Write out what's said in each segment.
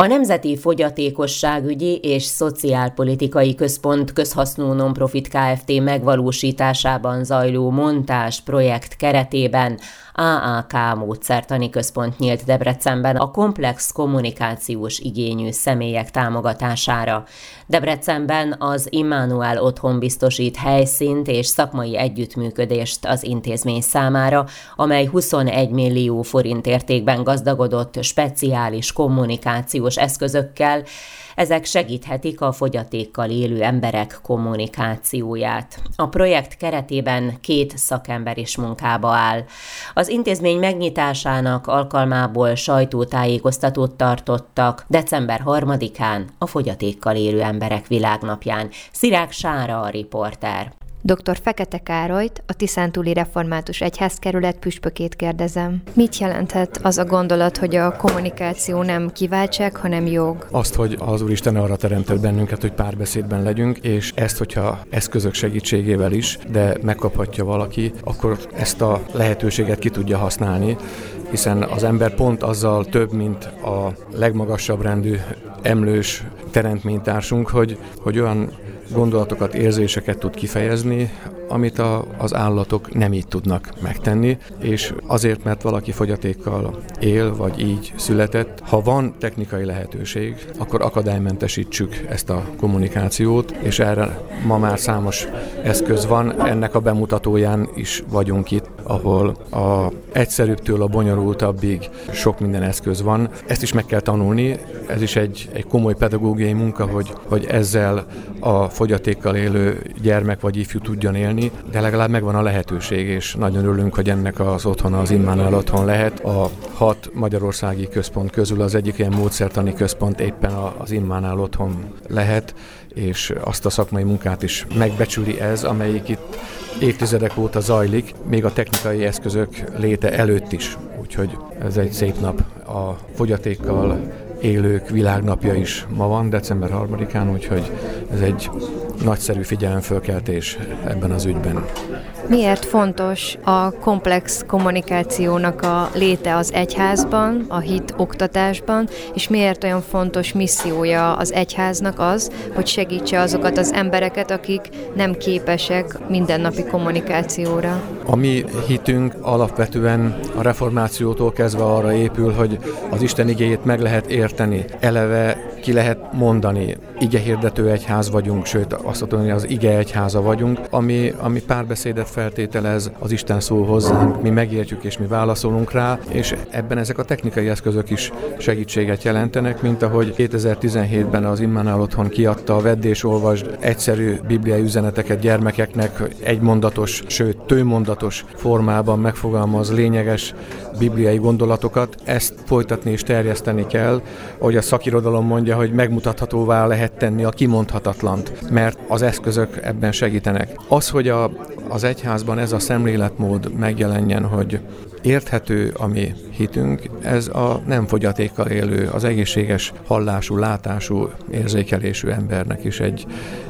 A Nemzeti Fogyatékosságügyi és Szociálpolitikai Központ közhasznú non-profit Kft. Megvalósításában zajló montázs projekt keretében AAK módszertani központ nyílt Debrecenben a komplex kommunikációs igényű személyek támogatására. Debrecenben az Immanuel Otthon biztosít helyszínt és szakmai együttműködést az intézmény számára, amely 21 millió forint értékben gazdagodott speciális kommunikációs eszközökkel. Ezek segíthetik a fogyatékkal élő emberek kommunikációját. A projekt keretében 2 szakember is munkába áll. Az intézmény megnyitásának alkalmából sajtótájékoztatót tartottak december 3-án, a fogyatékkal élő emberek világnapján. Szirák Sára a riporter. Dr. Fekete Károlyt, a Tiszántúli Református Egyházkerület püspökét kérdezem. Mit jelenthet az a gondolat, hogy a kommunikáció nem kiváltság, hanem jog? Azt, hogy az Úristen arra teremtett bennünket, hogy párbeszédben legyünk, és ezt, hogyha eszközök segítségével is, de megkaphatja valaki, akkor ezt a lehetőséget ki tudja használni, hiszen az ember pont azzal több, mint a legmagasabb rendű emlős teremtménytársunk, hogy olyan gondolatokat, érzéseket tud kifejezni, amit az állatok nem így tudnak megtenni, és azért, mert valaki fogyatékkal él, vagy így született, ha van technikai lehetőség, akkor akadálymentesítsük ezt a kommunikációt, és erre ma már számos eszköz van, ennek a bemutatóján is vagyunk itt, ahol a egyszerűbbtől a bonyolultabbig sok minden eszköz van. Ezt is meg kell tanulni, ez is egy komoly pedagógiai munka, hogy ezzel a fogyatékkal élő gyermek vagy ifjú tudjon élni, de legalább megvan a lehetőség, és nagyon örülünk, hogy ennek az otthona az Immanuel Otthon lehet. A 6 magyarországi központ közül az egyik ilyen módszertani központ éppen az Immanuel Otthon lehet, és azt a szakmai munkát is megbecsüli ez, amelyik itt évtizedek óta zajlik, még a technikai eszközök léte előtt is. Úgyhogy ez egy szép nap. A fogyatékkal élők világnapja is ma van, december 3-án, úgyhogy ez egy nagyszerű figyelemfölkeltés ebben az ügyben. Miért fontos a komplex kommunikációnak a léte az egyházban, a hit oktatásban, és miért olyan fontos missziója az egyháznak az, hogy segítse azokat az embereket, akik nem képesek mindennapi kommunikációra? A mi hitünk alapvetően a reformációtól kezdve arra épül, hogy az Isten igéjét meg lehet érteni, eleve ki lehet mondani. Igehirdető egyház vagyunk, sőt azt mondom, hogy az ige egyháza vagyunk, ami párbeszédet feltételez, az Isten szól hozzánk, mi megértjük és mi válaszolunk rá, és ebben ezek a technikai eszközök is segítséget jelentenek, mint ahogy 2017-ben az Immanuel Otthon kiadta a Vedd és olvasd egyszerű bibliai üzeneteket gyermekeknek, egymondatos, sőt tőmondatos formában megfogalmaz lényeges bibliai gondolatokat. Ezt folytatni és terjeszteni kell, ahogy a szakirodalom mondja, hogy megmutathatóvá lehet tenni a kimondhatatlant, mert az eszközök ebben segítenek. Az, hogy az egyházban ez a szemléletmód megjelenjen, hogy érthető a mi hitünk, ez a nem fogyatékkal élő, az egészséges hallású, látású, érzékelésű embernek is egy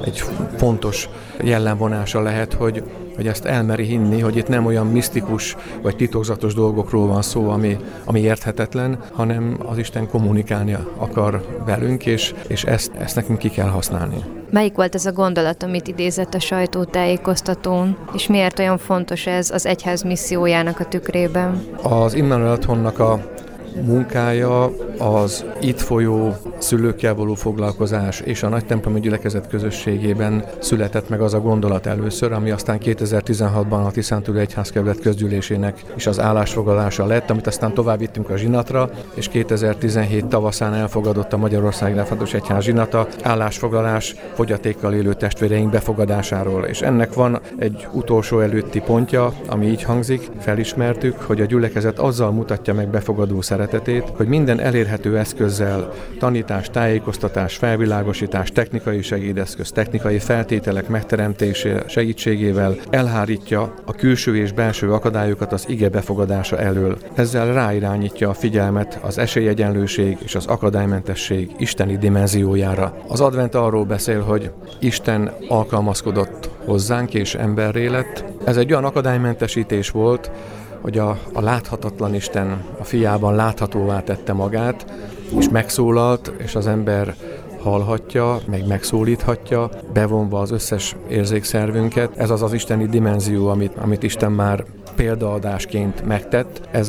fontos jellemvonása lehet, hogy ezt elmeri hinni, hogy itt nem olyan misztikus vagy titokzatos dolgokról van szó, ami érthetetlen, hanem az Isten kommunikálni akar velünk, és ezt nekünk ki kell használni. Melyik volt ez a gondolat, amit idézett a sajtótájékoztatón, és miért olyan fontos ez az egyház missziójának a tükrében? Az Immanuel Otthonnak a munkája az itt folyó szülőkkel való foglalkozás és a nagytemplomi gyülekezet közösségében született meg az a gondolat először, ami aztán 2016-ban a Tiszántúli Egyházkerület közgyűlésének is az állásfoglalása lett, amit aztán tovább vittünk a zsinatra, és 2017 tavaszán elfogadott a Magyarországi Református Egyház zsinata állásfoglalás fogyatékkal élő testvéreink befogadásáról. És ennek van egy utolsó előtti pontja, ami így hangzik, felismertük, hogy a gyülekezet azzal mutatja meg befogadó szeretetét, hogy minden elérhető eszközzel, tanítás, tájékoztatás, felvilágosítás, technikai segédeszköz, technikai feltételek megteremtése segítségével elhárítja a külső és belső akadályokat az ige befogadása elől. Ezzel ráirányítja a figyelmet az esélyegyenlőség és az akadálymentesség isteni dimenziójára. Az advent arról beszél, hogy Isten alkalmazkodott hozzánk és emberré lett. Ez egy olyan akadálymentesítés volt, hogy a láthatatlan Isten a fiában láthatóvá tette magát, és megszólalt, és az ember hallhatja, meg megszólíthatja, bevonva az összes érzékszervünket. Ez az az isteni dimenzió, amit Isten már példaadásként megtett. Ez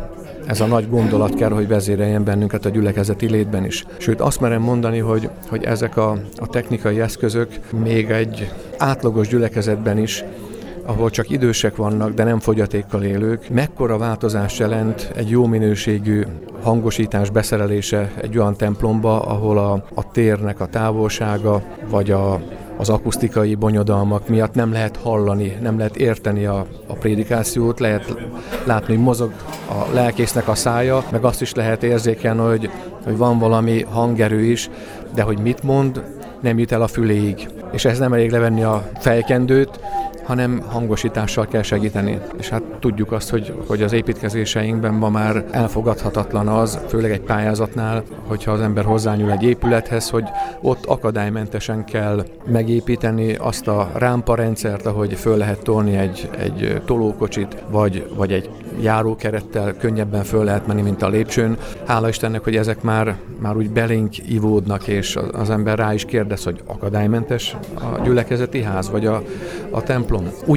a nagy gondolat kell, hogy vezéreljen bennünket a gyülekezeti létben is. Sőt, azt merem mondani, hogy ezek a technikai eszközök még egy átlagos gyülekezetben is, ahol csak idősek vannak, de nem fogyatékkal élők, mekkora változást jelent egy jó minőségű hangosítás beszerelése egy olyan templomba, ahol a térnek a távolsága, vagy az akusztikai bonyodalmak miatt nem lehet hallani, nem lehet érteni a prédikációt, lehet látni, hogy mozog a lelkésznek a szája, meg azt is lehet érzékelni, hogy van valami hangerő is, de hogy mit mond, nem jut el a füléig. És ez nem elég levenni a fejkendőt, hanem hangosítással kell segíteni. És hát tudjuk azt, hogy az építkezéseinkben ma már elfogadhatatlan az, főleg egy pályázatnál, hogyha az ember hozzányúl egy épülethez, hogy ott akadálymentesen kell megépíteni azt a rámparendszert, ahogy föl lehet tolni egy tolókocsit, vagy egy járókerettel könnyebben föl lehet menni, mint a lépcsőn. Hála Istennek, hogy ezek már úgy belénk ivódnak, és az ember rá is kérdez, hogy akadálymentes a gyülekezeti ház, vagy a templom.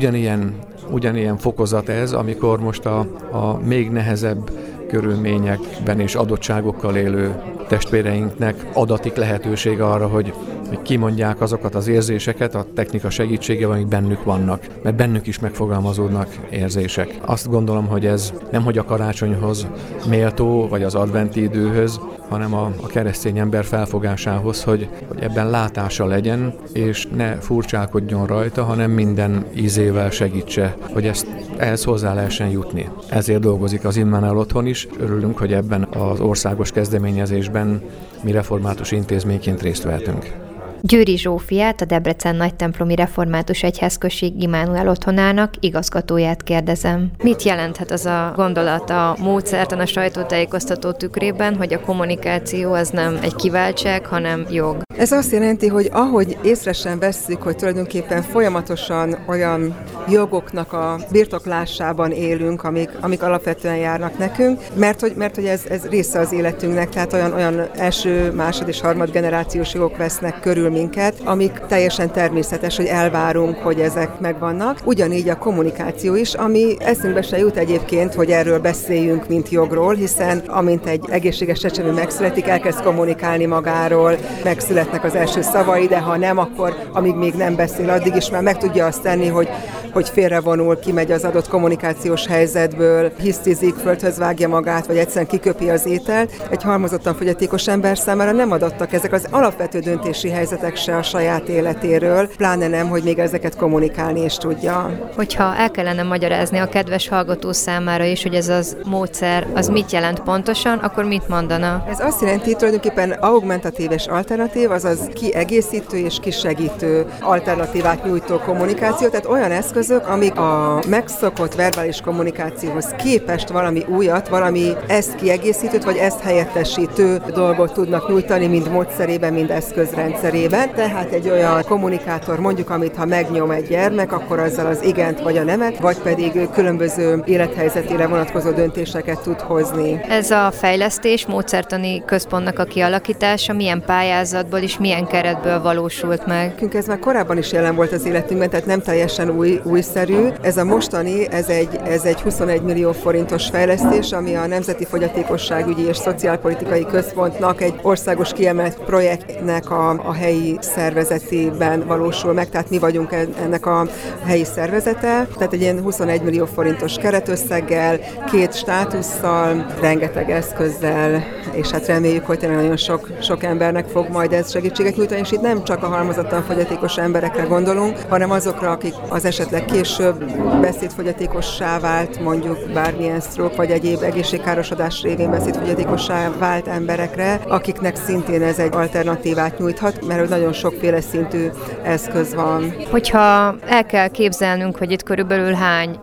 Ugyanilyen fokozat ez, amikor most a még nehezebb körülményekben és adottságokkal élő testvéreinknek adatik lehetőség arra, hogy kimondják azokat az érzéseket a technika segítségével, amik bennük vannak, mert bennük is megfogalmazódnak érzések. Azt gondolom, hogy ez nemhogy a karácsonyhoz méltó, vagy az adventi időhöz, hanem a keresztény ember felfogásához, hogy ebben látása legyen, és ne furcsálkodjon rajta, hanem minden ízével segítse, hogy ehhez hozzá lehessen jutni. Ezért dolgozik az Immanuel Otthon is. Örülünk, hogy ebben az országos kezdeményezésben mi református intézményként részt vehetünk. Győri Zsófiát, a Debrecen Nagytemplomi Református Egyházközség Immanuel Otthonának igazgatóját kérdezem. Mit jelenthet az a gondolat a módszertan a sajtótájékoztató tükrében, hogy a kommunikáció az nem egy kiváltság, hanem jog? Ez azt jelenti, hogy ahogy észre sem vesszük, hogy tulajdonképpen folyamatosan olyan jogoknak a birtoklásában élünk, amik alapvetően járnak nekünk, mert hogy ez része az életünknek, tehát olyan első, másod és harmad generációs jogok vesznek körül minket, amik teljesen természetes, hogy elvárunk, hogy ezek megvannak. Ugyanígy a kommunikáció is, ami eszünkbe se jut egyébként, hogy erről beszéljünk, mint jogról, hiszen amint egy egészséges csecsemő megszületik, elkezd kommunikálni magáról, megszületnek az első szavai, de ha nem, akkor amíg még nem beszél, addig is már meg tudja azt tenni, hogy félrevonul, kimegy az adott kommunikációs helyzetből, hisztizik, földhöz vágja magát, vagy egyszerűen kiköpi az ételt. Egy halmozottan fogyatékos ember számára nem adottak ezek az alapvető döntési helyzetek se a saját életéről, pláne nem, hogy még ezeket kommunikálni is tudja. Hogyha el kellene magyarázni a kedves hallgató számára is, hogy ez az módszer, az mit jelent pontosan, akkor mit mondana? Ez azt jelenti, tulajdonképpen augmentatív és alternatív, azaz kiegészítő és kisegítő alternatívát nyújtó kommunikáció, tehát olyan eszközök, amik a megszokott verbális kommunikációhoz képest valami újat, valami ezt kiegészítőt, vagy ezt helyettesítő dolgot tudnak nyújtani, mind módszerében, mind eszközrendszerében. Tehát egy olyan kommunikátor, mondjuk, amit ha megnyom egy gyermek, akkor azzal az igent vagy a nemet, vagy pedig különböző élethelyzetére vonatkozó döntéseket tud hozni. Ez a fejlesztés, módszertani központnak a kialakítása milyen pályázatból és milyen keretből valósult meg? Ez már korábban is jelen volt az életünkben, tehát nem teljesen újszerű. Ez a mostani, ez egy 21 millió forintos fejlesztés, ami a Nemzeti Fogyatékosságügyi és Szociálpolitikai Központnak egy országos kiemelt projektnek a helyi szervezetében valósul meg, tehát mi vagyunk ennek a helyi szervezete, tehát egy ilyen 21 millió forintos keretösszeggel, 2 státusszal, rengeteg eszközzel, és hát reméljük, hogy tényleg nagyon sok embernek fog majd ez segítséget nyújtani, és itt nem csak a halmozottan fogyatékos emberekre gondolunk, hanem azokra, akik az esetleg később beszédfogyatékossá vált, mondjuk bármilyen stroke vagy egyéb egészségkárosodás révén beszédfogyatékossá vált emberekre, akiknek szintén ez egy alternatívát nyújthat, mert nagyon sokféle szintű eszköz van. Hogyha el kell képzelnünk, hogy itt körülbelül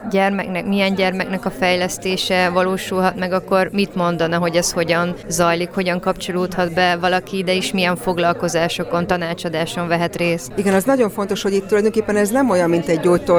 milyen gyermeknek a fejlesztése valósulhat meg, akkor mit mondana, hogy ez hogyan zajlik, hogyan kapcsolódhat be valaki ide, és milyen foglalkozásokon, tanácsadáson vehet részt? Igen, az nagyon fontos, hogy itt tulajdonképpen ez nem olyan, mint egy gyógytorna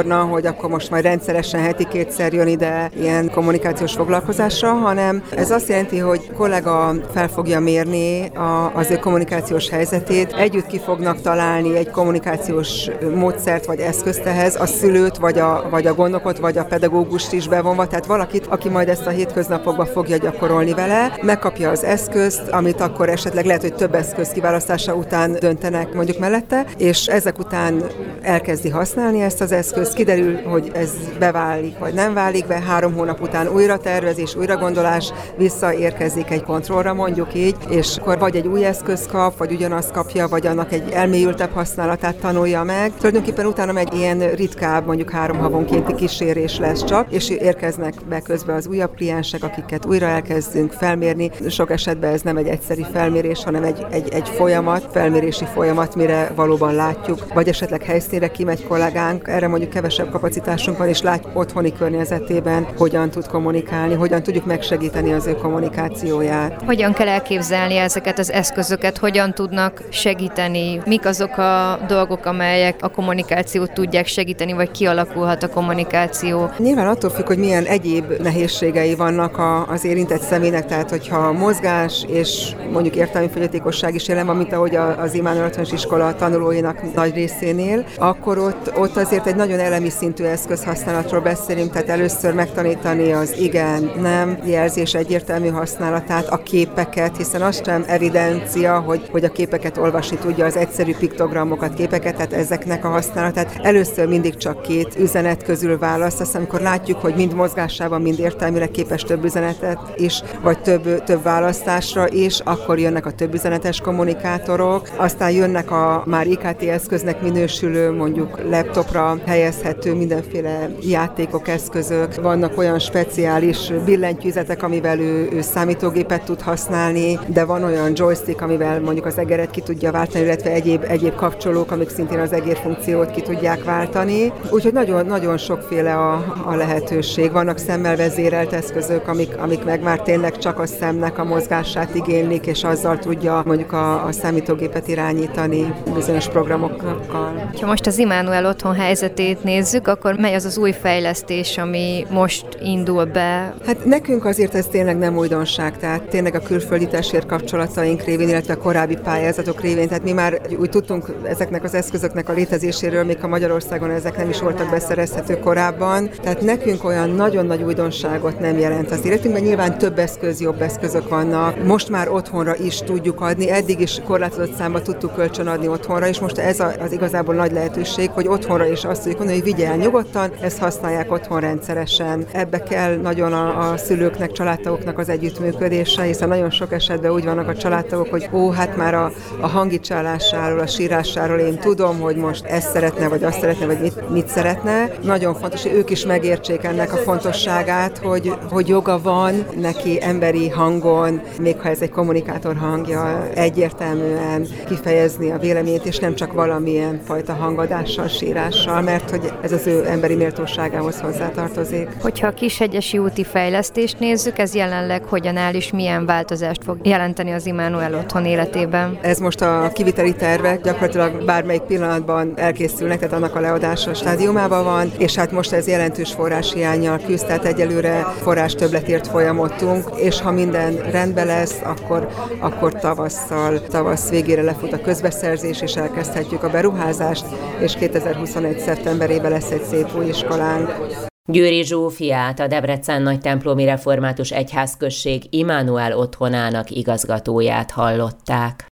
várna, hogy akkor most majd rendszeresen heti 2-szer jön ide ilyen kommunikációs foglalkozásra, hanem ez azt jelenti, hogy kollega fel fogja mérni az ő kommunikációs helyzetét, együtt ki fognak találni egy kommunikációs módszert vagy eszközt ehhez, a szülőt, vagy a gondnokot, vagy a pedagógust is bevonva, tehát valakit, aki majd ezt a hétköznapokban fogja gyakorolni vele, megkapja az eszközt, amit akkor esetleg lehet, hogy több eszköz kiválasztása után döntenek mondjuk mellette, és ezek után elkezdi használni ezt az eszközt, kiderül, hogy ez beválik, vagy nem válik be, 3 hónap után újra tervezés, újra gondolás, visszaérkezik egy kontrollra, mondjuk így, és akkor vagy egy új eszköz kap, vagy ugyanazt kapja, vagy annak egy elmélyültebb használatát tanulja meg. Tulajdonképpen utána egy ilyen ritkább, mondjuk 3 havonkénti kísérés lesz csak, és érkeznek be közben az újabb kliensek, akiket újra elkezdünk felmérni. Sok esetben ez nem egy egyszeri felmérés, hanem egy folyamat, felmérési folyamat, mire valóban látjuk, vagy esetleg helyszínre kimegy kollégánk, erre mondjuk kevesebb kapacitásunk van, és látjuk otthoni környezetében, hogyan tud kommunikálni, hogyan tudjuk megsegíteni az ő kommunikációját. Hogyan kell elképzelni ezeket az eszközöket, hogyan tudnak segíteni, mik azok a dolgok, amelyek a kommunikációt tudják segíteni, vagy kialakulhat a kommunikáció? Nyilván attól függ, hogy milyen egyéb nehézségei vannak az érintett személynek, tehát hogyha mozgás és mondjuk értelmi fogyatékosság is jelen van, mint ahogy az Immanuel Otthoni Iskola tanulóinak nagy részénél, akkor ott azért egy nagyon elemi szintű eszközhasználatról beszélünk, tehát először megtanítani az igen, nem jelzés egyértelmű használatát, a képeket, hiszen az sem evidencia, hogy a képeket olvasni tudja, az egyszerű piktogramokat, képeket, tehát ezeknek a használatát. Először mindig csak 2 üzenet közül választ, aztán amikor látjuk, hogy mind mozgásában, mind értelmileg képes több üzenetet is, vagy több választásra is, akkor jönnek a több üzenetes kommunikátorok, aztán jönnek a már IKT eszköznek minősülő, mondjuk laptopra helyezhető mindenféle játékok, eszközök, vannak olyan speciális billentyűzetek, amivel ő számítógépet tud használni, de van olyan joystick, amivel mondjuk az egeret ki tudja váltani, illetve egyéb kapcsolók, amik szintén az egér funkciót ki tudják váltani. Úgyhogy nagyon sokféle a lehetőség. Vannak szemmel vezérelt eszközök, amik meg már tényleg csak a szemnek a mozgását igénylik, és azzal tudja mondjuk a számítógépet irányítani bizonyos programokkal. Ha most az Immanuel Otthon helyzetét nézzük, akkor mely az az új fejlesztés, ami most indul be? Hát nekünk azért ez tényleg nem újdonság, tehát tényleg a külföldi testvérkapcsolataink révén, illetve a korábbi pályázatok révén, tehát mi már úgy tudtunk ezeknek az eszközöknek a létezéséről, még a Magyarországon ezek nem is voltak beszerezhető korábban, tehát nekünk olyan nagyon nagy újdonságot nem jelent az életünkben, nyilván több eszköz, jobb eszközök vannak, most már otthonra is tudjuk adni, eddig is korlátozott számba tudtuk kölcsönadni otthonra, és most ez az igazából nagy lehetőség, hogy otthonra is azt tudjuk mondani, hogy vigye el nyugodtan, ezt használják otthon rendszeresen. Ebbe kell nagyon a szülőknek, családtagoknak az együttműködése, hiszen nagyon sok esetben úgy vannak a családtagok, hogy hát már a hangicsálásáról, a sírásáról én tudom, hogy most ezt szeretne, vagy azt szeretne, vagy mit szeretne. Nagyon fontos, hogy ők is megértsék ennek a fontosságát, hogy joga van neki emberi hangon, még ha ez egy kommunikátor hangja, egyértelműen kifejezni a véleményét, és nem csak valamilyen fajta hangadással, sírással, mert hogy ez az ő emberi méltóságához hozzátartozik. Hogyha a Kishegyesi úti fejlesztést nézzük, ez jelenleg hogyan áll és milyen változást fog jelenteni az Immanuel Otthon életében? Ez most a kiviteli tervek gyakorlatilag bármelyik pillanatban elkészülnek, tehát annak a leadása stádiumában van, és hát most ez jelentős forráshiánnyal küzd, tehát egyelőre forrástöbbletért folyamodtunk, és ha minden rendben lesz, akkor tavasz végére lefut a közbeszerzés, és elkezdhetjük a beruházást, és 2021. szeptemberében lesz egy szép új iskolánk. Győri Zsófiát, a Debrecen Nagytemplomi Református Egyházközség Immanuel Otthonának igazgatóját hallották.